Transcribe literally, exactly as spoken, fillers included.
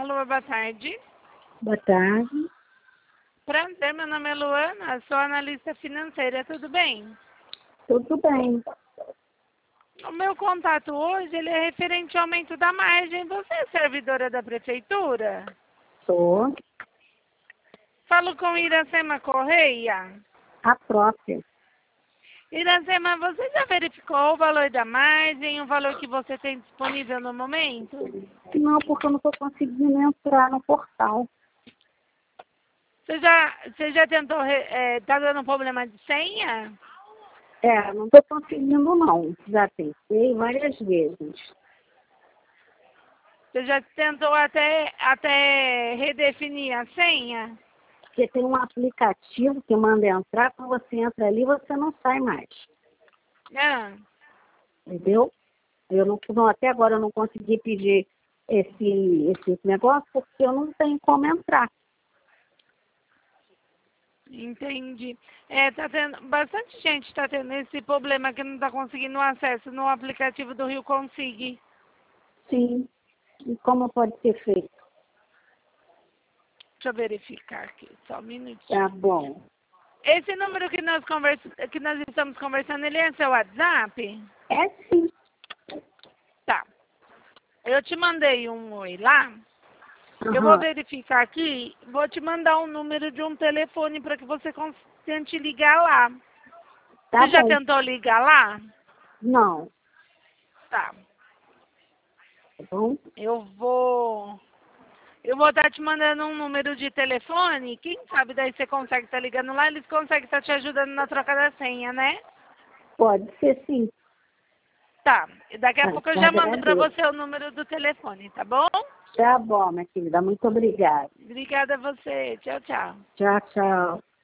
Alô, boa tarde. Boa tarde. Prazer, meu nome é Luana, sou analista financeira, tudo bem? Tudo bem. O meu contato hoje ele é referente ao aumento da margem. Você é servidora da prefeitura? Sou Falo com Iracema Correia. a própria. Iracema, você já verificou o valor da margem, o valor que você tem disponível no momento? Não, porque eu não estou conseguindo entrar no portal. Você já, você já tentou, é, tá dando problema de senha? É, não estou conseguindo não. Já tentei várias vezes. Você já tentou até, até redefinir a senha? Porque tem um aplicativo que manda entrar, quando você entra ali, você não sai mais. Ah, Entendeu? Eu não, não, até agora eu não consegui pedir esse, esse negócio porque eu não tenho como entrar. entendi. É, tá tendo, bastante gente está tendo esse problema que não está conseguindo acesso no aplicativo do Rio Consig. Sim. E como pode ser feito? Deixa eu verificar aqui, só um minutinho. Tá bom. Esse número que nós, conversa, que nós estamos conversando, ele é seu WhatsApp? É sim. Tá. Eu te mandei um oi lá. Eu vou Aham. verificar aqui, vou te mandar um número de um telefone para que você cons- tente ligar lá. Tá Você já bom. tentou ligar lá? Não. Tá. Tá bom? Eu vou... Eu vou estar te mandando um número de telefone. Quem sabe daí você consegue estar ligando lá, eles conseguem estar te ajudando na troca da senha, né? Pode ser sim. Tá. E daqui a Ah, pouco eu te já mando para agradeço. você o número do telefone, tá bom? Tá bom, minha querida. Muito obrigada. Obrigada a você. Tchau, tchau. Tchau, tchau.